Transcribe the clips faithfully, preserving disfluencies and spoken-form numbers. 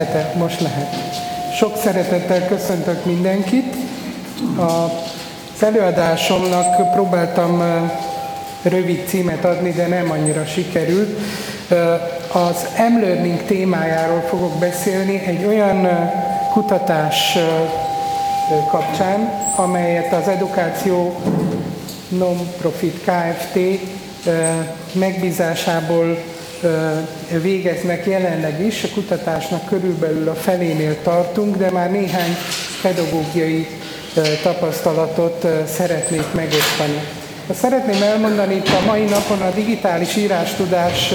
Most lehet. Sok szeretettel köszöntök mindenkit. Az előadásomnak próbáltam rövid címet adni, de nem annyira sikerült. Az M-Learning témájáról fogok beszélni, egy olyan kutatás kapcsán, amelyet az Edukáció Non-Profit Kft. Megbízásából végeznek jelenleg is. A kutatásnak körülbelül a felénél tartunk, de már néhány pedagógiai tapasztalatot szeretnék megosztani. Azt szeretném elmondani, itt a mai napon a digitális írástudás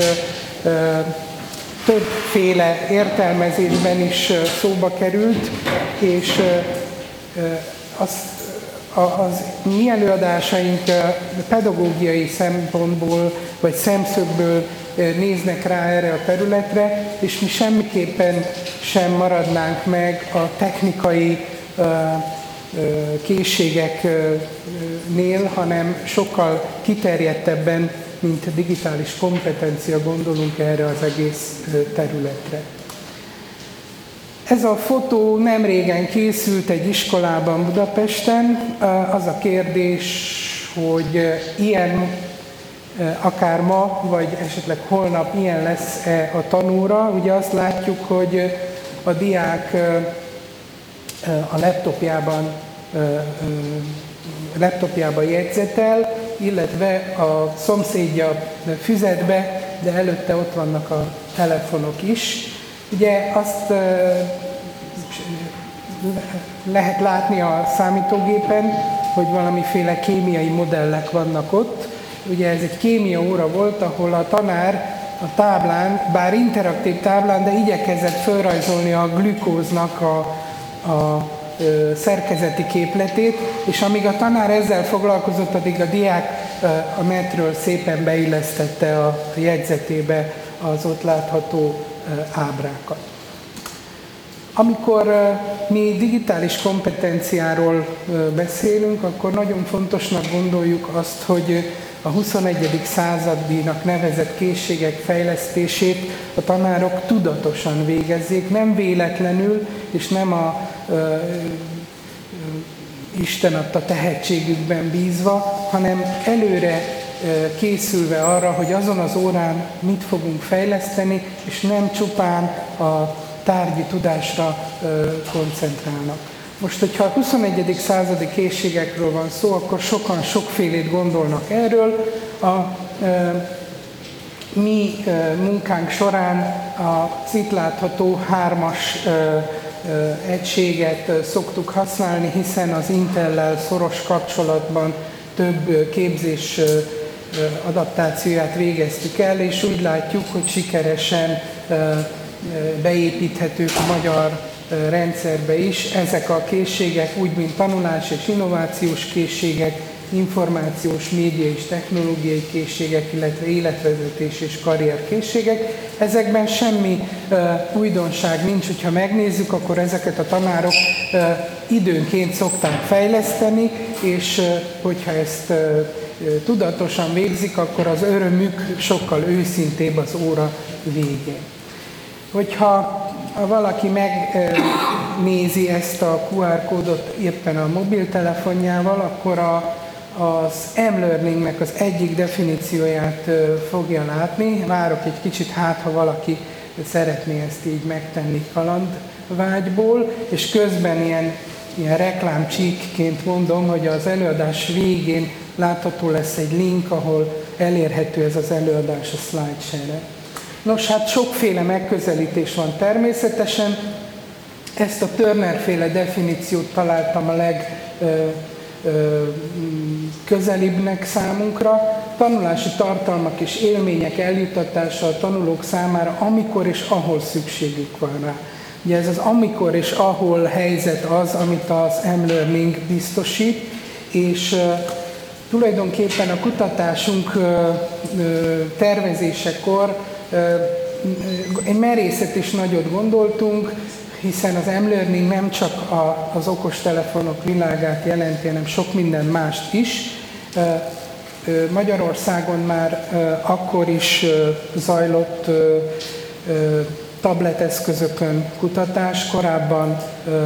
többféle értelmezésben is szóba került, és az, az mi előadásaink pedagógiai szempontból vagy szemszögből néznek rá erre a területre, és mi semmiképpen sem maradnánk meg a technikai készségeknél, hanem sokkal kiterjedtebben, mint digitális kompetencia gondolunk erre az egész területre. Ez a fotó nem régen készült egy iskolában Budapesten. Az a kérdés, hogy ilyen akár ma, vagy esetleg holnap ilyen lesz-e a tanóra. Ugye azt látjuk, hogy a diák a laptopjában, laptopjában jegyzetel, illetve a szomszédja füzet be, de előtte ott vannak a telefonok is. Ugye azt lehet látni a számítógépen, hogy valamiféle kémiai modellek vannak ott. Ugye ez egy kémia óra volt, ahol a tanár a táblán, bár interaktív táblán, de igyekezett felrajzolni a glükóznak a, a ö, szerkezeti képletét, és amíg a tanár ezzel foglalkozott, addig a diák ö, a netről szépen beillesztette a jegyzetébe az ott látható ö, ábrákat. Amikor ö, mi digitális kompetenciáról ö, beszélünk, akkor nagyon fontosnak gondoljuk azt, hogy a huszonegyedik századinak nevezett készségek fejlesztését a tanárok tudatosan végezzék, nem véletlenül, és nem a ö, ö, Isten adta tehetségükben bízva, hanem előre ö, készülve arra, hogy azon az órán mit fogunk fejleszteni, és nem csupán a tárgyi tudásra ö, koncentrálnak. Most, hogyha a huszonegyedik századi készségekről van szó, akkor sokan sokfélét gondolnak erről. A e, mi e, munkánk során az itt látható hármas e, e, egységet e, szoktuk használni, hiszen az Intellel szoros kapcsolatban több képzés e, adaptációját végeztük el, és úgy látjuk, hogy sikeresen e, beépíthetők a magyar rendszerbe is. Ezek a készségek úgy, mint tanulás és innovációs készségek, információs, média és technológiai készségek, illetve életvezetés és karrierkészségek. Ezekben semmi uh, újdonság nincs, hogyha megnézzük, akkor ezeket a tanárok uh, időnként szokták fejleszteni, és uh, hogyha ezt uh, tudatosan végzik, akkor az örömük sokkal őszintébb az óra végén. Hogyha valaki megnézi ezt a kú ár kódot éppen a mobiltelefonjával, akkor a, az M-Learningnek az egyik definícióját fogja látni. Várok egy kicsit, hát ha valaki szeretné ezt így megtenni kalandvágyból, és közben ilyen, ilyen reklámcsíkként mondom, hogy az előadás végén látható lesz egy link, ahol elérhető ez az előadás a SlideShare-re. Nos, hát sokféle megközelítés van természetesen. Ezt a Turner-féle definíciót találtam a legközelibbnek számunkra. Tanulási tartalmak és élmények eljuttatása a tanulók számára, amikor és ahol szükségük van rá. Ugye ez az amikor és ahol helyzet az, amit az M-Learning biztosít, és tulajdonképpen a kutatásunk tervezésekor egy merészet is nagyot gondoltunk, hiszen az M-Learning nem csak a, az okostelefonok világát jelenti, hanem sok minden mást is. Magyarországon már akkor is zajlott tableteszközökön kutatás, korábban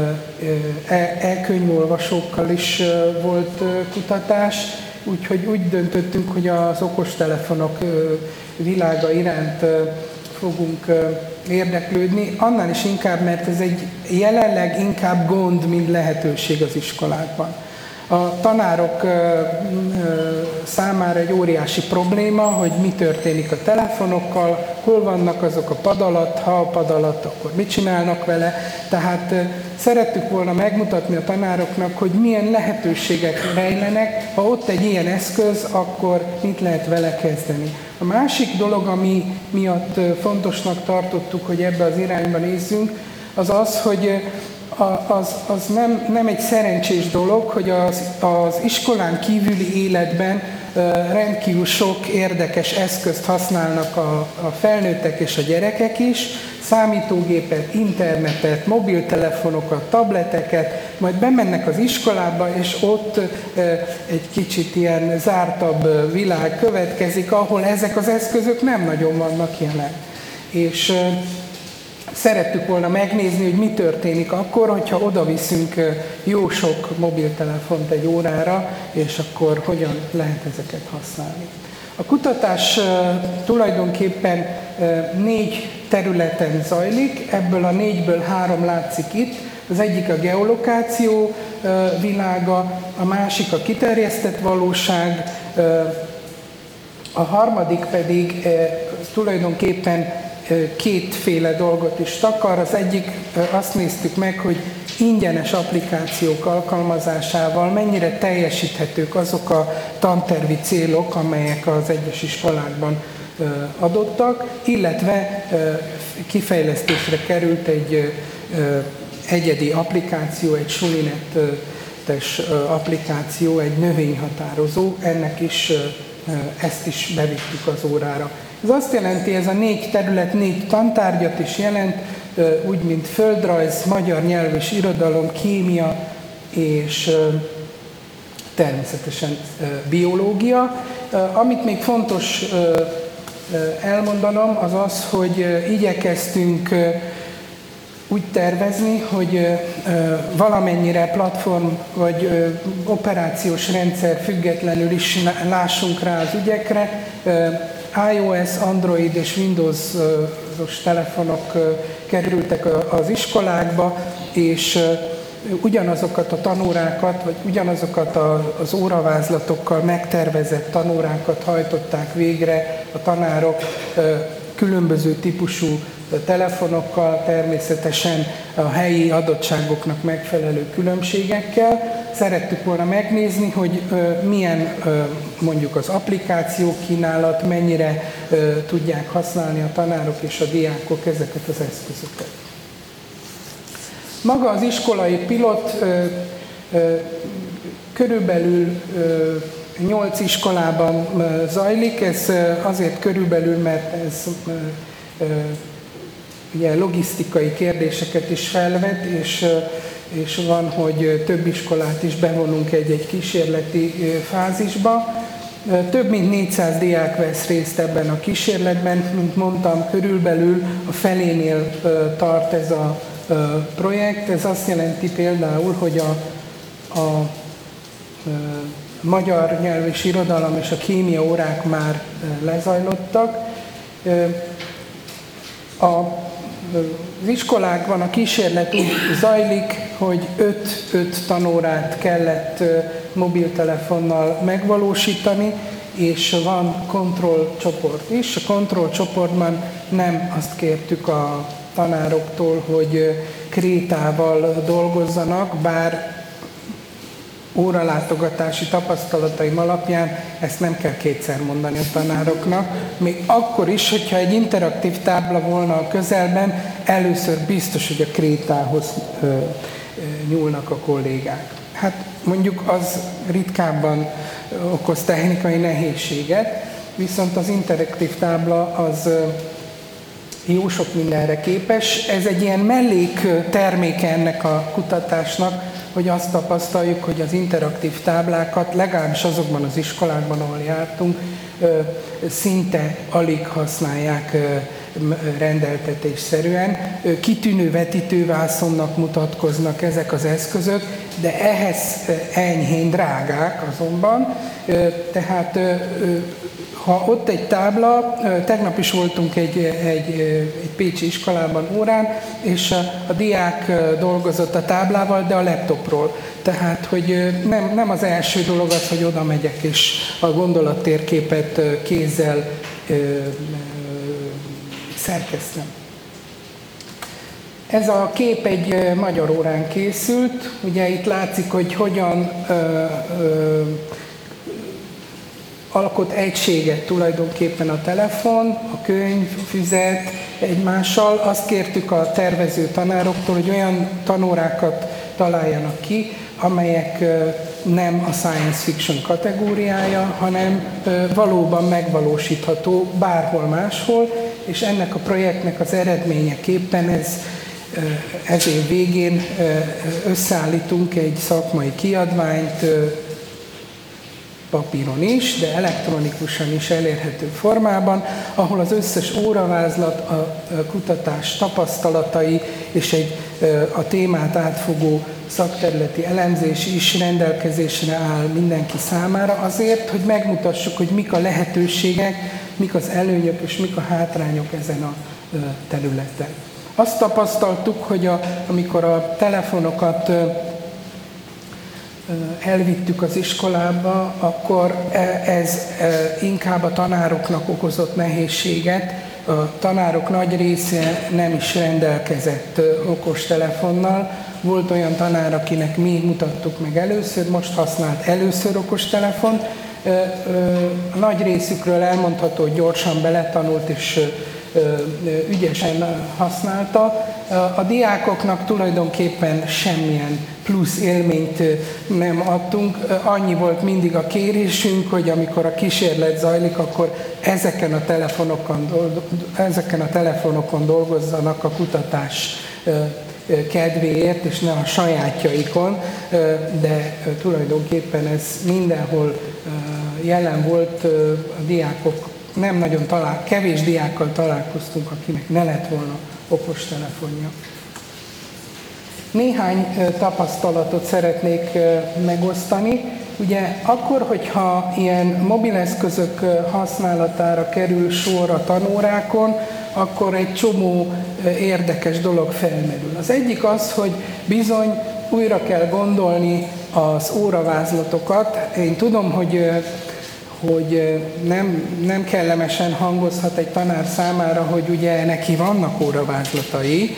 e-könyvolvasókkal is volt kutatás, úgyhogy úgy döntöttünk, hogy az okostelefonok világa iránt fogunk érdeklődni, annál is inkább, mert ez egy jelenleg inkább gond, mint lehetőség az iskolákban. A tanárok számára egy óriási probléma, hogy mi történik a telefonokkal, hol vannak azok a pad alatt, ha a pad alatt, akkor mit csinálnak vele. Tehát szerettük volna megmutatni a tanároknak, hogy milyen lehetőségek rejlenek, ha ott egy ilyen eszköz, akkor mit lehet vele kezdeni. A másik dolog, ami miatt fontosnak tartottuk, hogy ebbe az irányba nézzünk, az az, hogy az, az nem, nem egy szerencsés dolog, hogy az, az iskolán kívüli életben rendkívül sok érdekes eszközt használnak a, a felnőttek és a gyerekek is, számítógépet, internetet, mobiltelefonokat, tableteket, majd bemennek az iskolába, és ott egy kicsit ilyen zártabb világ következik, ahol ezek az eszközök nem nagyon vannak jelen. És szerettük volna megnézni, hogy mi történik akkor, hogyha oda viszünk jó sok mobiltelefont egy órára, és akkor hogyan lehet ezeket használni. A kutatás tulajdonképpen négy területen zajlik, ebből a négyből három látszik itt. Az egyik a geolokáció világa, a másik a kiterjesztett valóság, a harmadik pedig tulajdonképpen kétféle dolgot is takar. Az egyik, azt néztük meg, hogy ingyenes applikációk alkalmazásával mennyire teljesíthetők azok a tantervi célok, amelyek az egyes iskolákban adottak, illetve kifejlesztésre került egy egyedi applikáció, egy sulinetes applikáció, egy növényhatározó, ennek is, ezt is bevittük az órára. Ez azt jelenti, ez a négy terület négy tantárgyat is jelent, úgy, mint földrajz, magyar nyelv és irodalom, kémia és természetesen biológia. Amit még fontos elmondanom, az az, hogy igyekeztünk úgy tervezni, hogy valamennyire platform vagy operációs rendszer függetlenül is lássunk rá az ügyekre. iOS, Android és Windows-os telefonok kerültek az iskolákba, és ugyanazokat a tanórákat, vagy ugyanazokat az óravázlatokkal megtervezett tanórákat hajtották végre a tanárok különböző típusú telefonokkal, természetesen a helyi adottságoknak megfelelő különbségekkel. Szerettük volna megnézni, hogy milyen mondjuk az applikáció kínálat, mennyire tudják használni a tanárok és a diákok ezeket az eszközöket. Maga az iskolai pilot körülbelül nyolc iskolában zajlik, ez azért körülbelül, mert ez ugye logisztikai kérdéseket is felvet, és, és van, hogy több iskolát is bevonunk egy-egy kísérleti fázisba. Több mint négyszáz diák vesz részt ebben a kísérletben, mint mondtam, körülbelül a felénél tart ez a projekt. Ez azt jelenti például, hogy a, a, a magyar nyelv és irodalom és a kémia órák már lezajlottak. A, az iskolákban a kísérlet úgy zajlik, hogy öt tanórát kellett mobiltelefonnal megvalósítani, és van kontrollcsoport is. A kontrollcsoportban nem azt kértük a tanároktól, hogy krétával dolgozzanak, bár óralátogatási tapasztalataim alapján ezt nem kell kétszer mondani a tanároknak. Még akkor is, hogyha egy interaktív tábla volna a közelben, először biztos, hogy a krétához ö, ö, nyúlnak a kollégák. Hát mondjuk az ritkábban okoz technikai nehézséget, viszont az interaktív tábla az jó sok mindenre képes. Ez egy ilyen mellék terméke ennek a kutatásnak, hogy azt tapasztaljuk, hogy az interaktív táblákat legalábbis azokban az iskolákban, ahol jártunk, szinte alig használják rendeltetésszerűen. Kitűnő vetítővászonnak mutatkoznak ezek az eszközök, de ehhez enyhén drágák azonban. Tehát ha ott egy tábla, tegnap is voltunk egy, egy, egy pécsi iskolában órán, és a, a diák dolgozott a táblával, de a laptopról. Tehát, hogy nem, nem az első dolog az, hogy oda megyek, és a gondolattérképet kézzel ö, ö, szerkesztem. Ez a kép egy magyar órán készült. Ugye itt látszik, hogy hogyan ö, ö, alkot egységet tulajdonképpen a telefon, a könyv, a füzet egymással. Azt kértük a tervező tanároktól, hogy olyan tanórákat találjanak ki, amelyek nem a science fiction kategóriája, hanem valóban megvalósítható bárhol máshol, és ennek a projektnek az eredményeképpen ez, ez év végén összeállítunk egy szakmai kiadványt, papíron is, de elektronikusan is elérhető formában, ahol az összes óravázlat, a kutatás tapasztalatai és egy a témát átfogó szakterületi elemzés is rendelkezésre áll mindenki számára azért, hogy megmutassuk, hogy mik a lehetőségek, mik az előnyök és mik a hátrányok ezen a területen. Azt tapasztaltuk, hogy a, amikor a telefonokat elvittük az iskolába, akkor ez inkább a tanároknak okozott nehézséget. A tanárok nagy része nem is rendelkezett okostelefonnal. Volt olyan tanár, akinek mi mutattuk meg először, most használt először okostelefont. A nagy részükről elmondható, hogy gyorsan beletanult és ügyesen használta. A diákoknak tulajdonképpen semmilyen plusz élményt nem adtunk. Annyi volt mindig a kérésünk, hogy amikor a kísérlet zajlik, akkor ezeken a telefonokon, ezeken a telefonokon dolgozzanak a kutatás kedvéért, és ne a sajátjaikon, de tulajdonképpen ez mindenhol jelen volt. A diákok nem nagyon talál, kevés diákkal találkoztunk, akinek ne lett volna okostelefonja. Néhány tapasztalatot szeretnék megosztani. Ugye akkor, hogyha ilyen mobileszközök használatára kerül sor a tanórákon, akkor egy csomó érdekes dolog felmerül. Az egyik az, hogy bizony újra kell gondolni az óravázlatokat. Én tudom, hogy hogy nem, nem kellemesen hangozhat egy tanár számára, hogy ugye neki vannak óravázlatai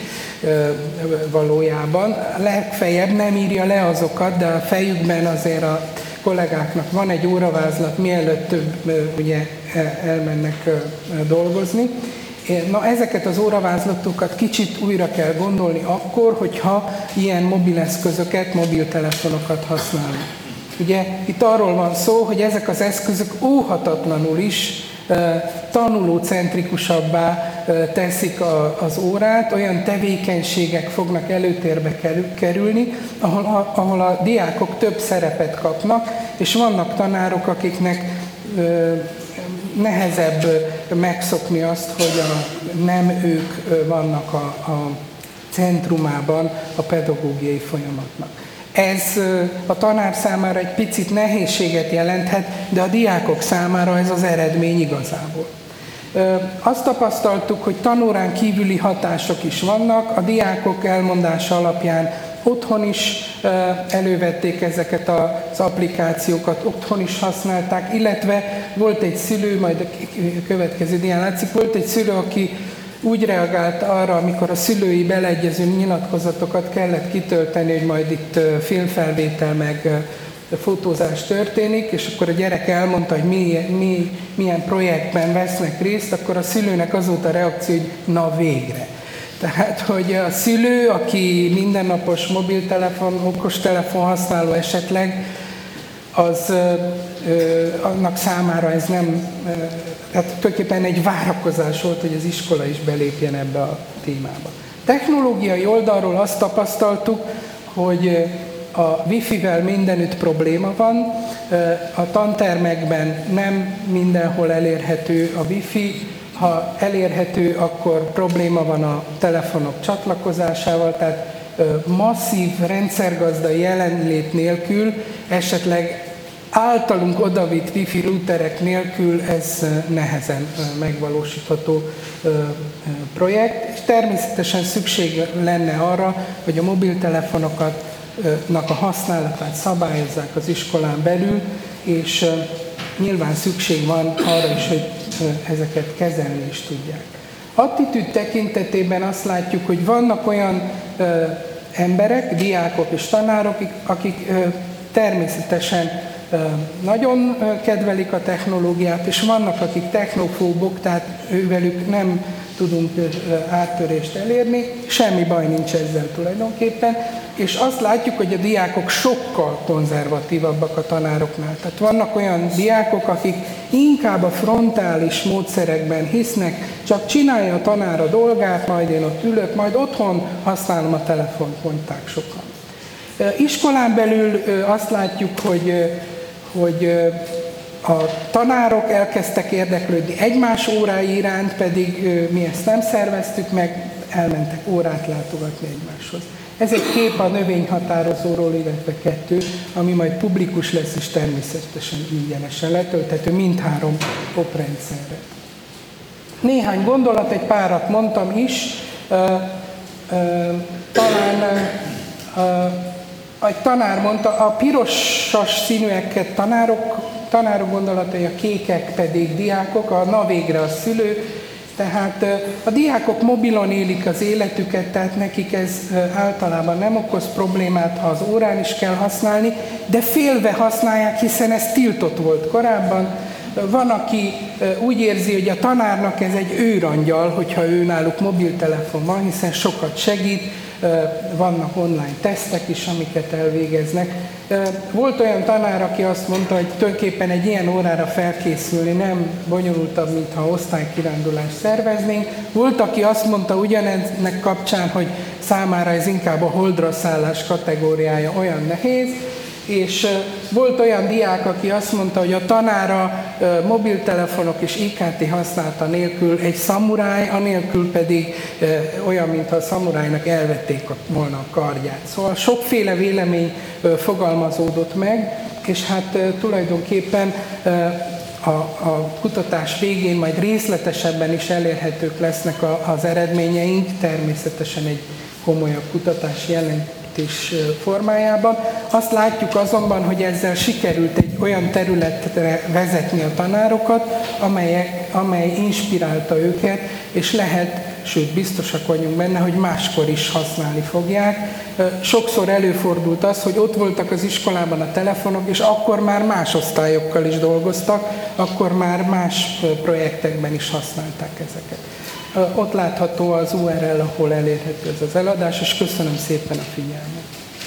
valójában. Legfeljebb nem írja le azokat, de a fejükben azért a kollégáknak van egy óravázlat, mielőtt több ugye elmennek dolgozni. Na, ezeket az óravázlatokat kicsit újra kell gondolni akkor, hogyha ilyen mobileszközöket, mobiltelefonokat használunk. Ugye itt arról van szó, hogy ezek az eszközök óhatatlanul is e, tanulócentrikusabbá e, teszik a, az órát, olyan tevékenységek fognak előtérbe kerülni, ahol a, ahol a diákok több szerepet kapnak, és vannak tanárok, akiknek e, nehezebb megszokni azt, hogy a, nem ők vannak a, a centrumában a pedagógiai folyamatnak. Ez a tanár számára egy picit nehézséget jelenthet, de a diákok számára ez az eredmény igazából. Azt tapasztaltuk, hogy tanórán kívüli hatások is vannak, a diákok elmondása alapján otthon is elővették ezeket az applikációkat, otthon is használták, illetve volt egy szülő, majd a következő dián látszik, volt egy szülő, aki úgy reagált arra, amikor a szülői beleegyező nyilatkozatokat kellett kitölteni, hogy majd itt filmfelvétel meg fotózás történik, és akkor a gyerek elmondta, hogy mi, mi, milyen projektben vesznek részt, akkor a szülőnek az volt a reakció, hogy na végre. Tehát, hogy a szülő, aki mindennapos mobiltelefon, okostelefon használó esetleg, az ö, annak számára ez nem, ö, tehát tulajdonképpen egy várakozás volt, hogy az iskola is belépjen ebbe a témába. Technológiai oldalról azt tapasztaltuk, hogy a wifi-vel mindenütt probléma van, a tantermekben nem mindenhol elérhető a wifi, ha elérhető, akkor probléma van a telefonok csatlakozásával, tehát masszív rendszergazdai jelenlét nélkül, esetleg általunk odavitt wifi routerek nélkül ez nehezen megvalósítható projekt, és természetesen szükség lenne arra, hogy a mobiltelefonoknak a használatát szabályozzák az iskolán belül, és nyilván szükség van arra is, hogy ezeket kezelni is tudják. Attitűd tekintetében azt látjuk, hogy vannak olyan ö, emberek, diákok és tanárok, akik ö, természetesen ö, nagyon ö, kedvelik a technológiát, és vannak, akik technofóbok, tehát ővelük nem tudunk ö, áttörést elérni, semmi baj nincs ezzel tulajdonképpen, és azt látjuk, hogy a diákok sokkal konzervatívabbak a tanároknál. Tehát vannak olyan diákok, akik inkább a frontális módszerekben hisznek, csak csinálja a tanár a dolgát, majd én ott ülök, majd otthon használom a telefont, mondták sokan. Iskolán belül azt látjuk, hogy, hogy a tanárok elkezdtek érdeklődni egymás órái iránt, pedig mi ezt nem szerveztük meg, elmentek órát látogatni egymáshoz. Ez egy kép a növényhatározóról, illetve kettő, ami majd publikus lesz, és természetesen ingyenesen letölthető mindhárom oprendszerre. Néhány gondolat, egy párat mondtam is, uh, uh, talán uh, egy tanár mondta, a pirosas színűeket tanárok, tanárok gondolatai, a kékek pedig diákok, a na végre a szülő. Tehát a diákok mobilon élik az életüket, tehát nekik ez általában nem okoz problémát, ha az órán is kell használni, de félve használják, hiszen ez tiltott volt korábban. Van, aki úgy érzi, hogy a tanárnak ez egy őrangyal, hogyha ő náluk mobiltelefon van, hiszen sokat segít, vannak online tesztek is, amiket elvégeznek. Volt olyan tanár, aki azt mondta, hogy tulajdonképpen egy ilyen órára felkészülni nem bonyolultabb, mintha osztálykirándulást szerveznénk. Volt, aki azt mondta ugyanennek kapcsán, hogy számára ez inkább a holdra szállás kategóriája, olyan nehéz. És volt olyan diák, aki azt mondta, hogy a tanára mobiltelefonok és i ká té használata nélkül egy szamuráj, anélkül pedig olyan, mintha a szamurájnak elvették volna a kardját. Szóval sokféle vélemény fogalmazódott meg, és hát tulajdonképpen a, a kutatás végén majd részletesebben is elérhetők lesznek az eredményeink, természetesen egy komolyabb kutatás jelent formájában. Azt látjuk azonban, hogy ezzel sikerült egy olyan területre vezetni a tanárokat, amely, amely inspirálta őket, és lehet, sőt biztosak vagyunk benne, hogy máskor is használni fogják. Sokszor előfordult az, hogy ott voltak az iskolában a telefonok, és akkor már más osztályokkal is dolgoztak, akkor már más projektekben is használták ezeket. Ott látható az u er el, ahol elérhető ez az eladás, és köszönöm szépen a figyelmet.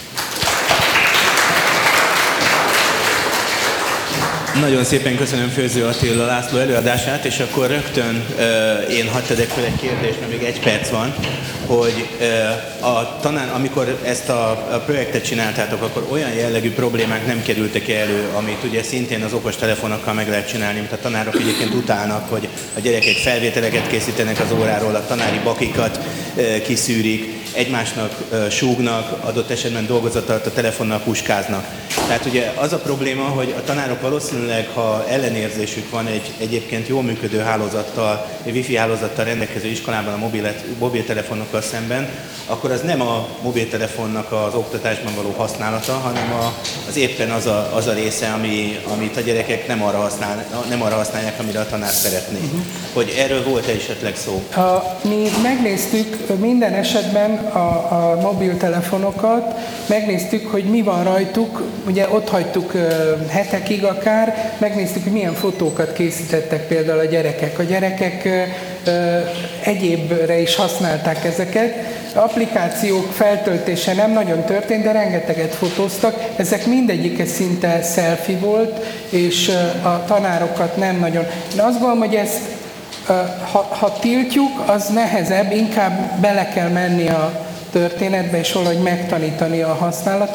Nagyon szépen köszönöm Főző Attila László előadását, és akkor rögtön uh, én hadd tegyek fel egy kérdést, mert még egy perc van, hogy uh, a tanár, amikor ezt a, a projektet csináltátok, akkor olyan jellegű problémák nem kerültek elő, amit ugye szintén az okos telefonokkal meg lehet csinálni, mint a tanárok egyébként utálnak, hogy a gyerekek felvételeket készítenek az óráról, a tanári bakikat uh, kiszűrik, egymásnak uh, súgnak, adott esetben dolgozat alatt a telefonnal puskáznak. Tehát ugye az a probléma, hogy a tanárok valószínűleg, ha ellenérzésük van egy egyébként jól működő hálózattal, egy wifi hálózattal rendelkező iskolában a mobilet, mobiltelefonokkal szemben, akkor az nem a mobiltelefonnak az oktatásban való használata, hanem a, az éppen az a, az a része, ami, amit a gyerekek nem arra, használ, nem arra használják, amire a tanár szeretné. Uh-huh. Hogy erről volt-e esetleg szó? A, mi megnéztük minden esetben a, a mobiltelefonokat, megnéztük, hogy mi van rajtuk, ugye ott hagytuk uh, hetekig akár, megnéztük, hogy milyen fotókat készítettek például a gyerekek. A gyerekek uh, uh, egyébre is használták ezeket. Applikációk feltöltése nem nagyon történt, de rengeteget fotóztak. Ezek mindegyike szinte selfie volt, és uh, a tanárokat nem nagyon. Én azt gondolom, hogy ezt uh, ha, ha tiltjuk, az nehezebb, inkább bele kell menni a történetbe, és valahogy megtanítani a használatra.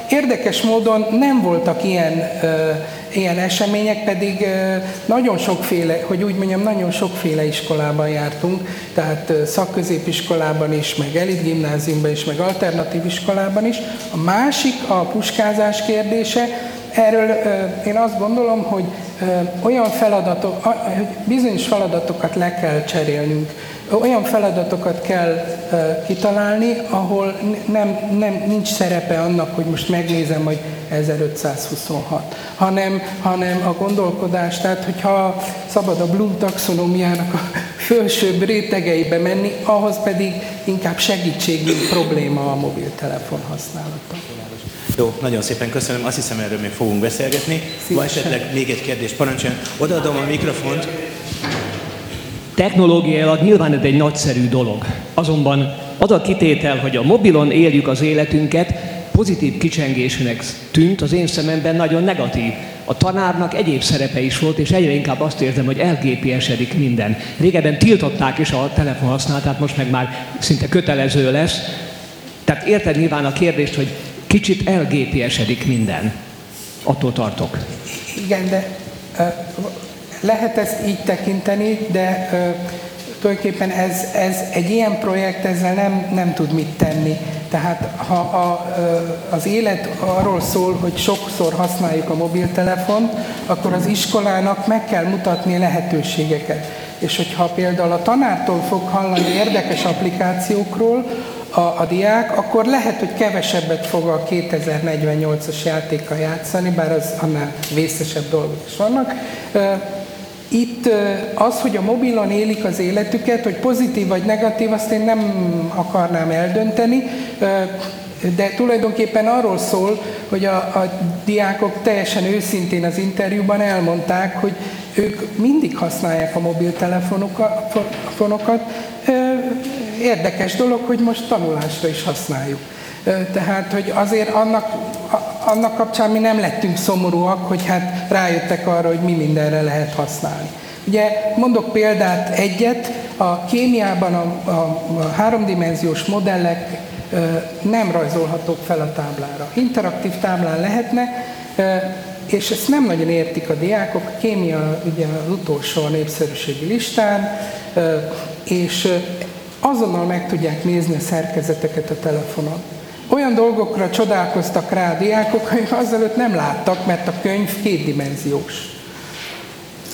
Érdekes módon nem voltak ilyen, ilyen események, pedig nagyon sokféle, hogy úgy mondjam, nagyon sokféle iskolában jártunk, tehát szakközépiskolában is, meg elitgimnáziumban is, meg alternatív iskolában is. A másik a puskázás kérdése. Erről én azt gondolom, hogy olyan feladatok, hogy bizonyos feladatokat le kell cserélnünk, olyan feladatokat kell kitalálni, ahol nem, nem, nincs szerepe annak, hogy most megnézem, hogy ezerötszázhuszonhat, hanem, hanem a gondolkodás, tehát hogyha szabad a Bloom taxonómiának a felsőbb rétegeibe menni, ahhoz pedig inkább segítség, mint probléma a mobiltelefon használata. Jó, nagyon szépen köszönöm, azt hiszem, erről még fogunk beszélgetni. Van esetleg még egy kérdés, parancsoljon. Odaadom a mikrofont. Technológiailag nyilván ez egy nagyszerű dolog. Azonban az a kitétel, hogy a mobilon éljük az életünket, pozitív kicsengésnek tűnt, az én szememben nagyon negatív. A tanárnak egyéb szerepe is volt, és egyre inkább azt érzem, hogy el gé pé esedik minden. Régebben tiltották is a telefonhasználatát, most meg már szinte kötelező lesz. Tehát érted nyilván a kérdést, hogy kicsit el gé pé esedik minden. Attól tartok. Igen, de uh, lehet ezt így tekinteni, de uh, tulajdonképpen ez, ez egy ilyen projekt ezzel nem, nem tud mit tenni. Tehát ha a, az élet arról szól, hogy sokszor használjuk a mobiltelefont, akkor az iskolának meg kell mutatni lehetőségeket. És hogyha például a tanártól fog hallani érdekes applikációkról a, a diák, akkor lehet, hogy kevesebbet fog a kétezer-negyvennyolcas játékkal játszani, bár az annál vészesebb dolgok is vannak. Itt az, hogy a mobilon élik az életüket, hogy pozitív vagy negatív, azt én nem akarnám eldönteni, de tulajdonképpen arról szól, hogy a, a diákok teljesen őszintén az interjúban elmondták, hogy ők mindig használják a mobiltelefonokat. Érdekes dolog, hogy most tanulásra is használjuk. Tehát, hogy azért annak, annak kapcsán mi nem lettünk szomorúak, hogy hát rájöttek arra, hogy mi mindenre lehet használni. Ugye mondok példát egyet, a kémiában a, a, a háromdimenziós modellek nem rajzolhatók fel a táblára. Interaktív táblán lehetne, és ezt nem nagyon értik a diákok. A kémia ugye az utolsó a népszerűségi listán, és azonnal meg tudják nézni a szerkezeteket a telefonon. Olyan dolgokra csodálkoztak rá a diákok, hogy azelőtt nem láttak, mert a könyv kétdimenziós.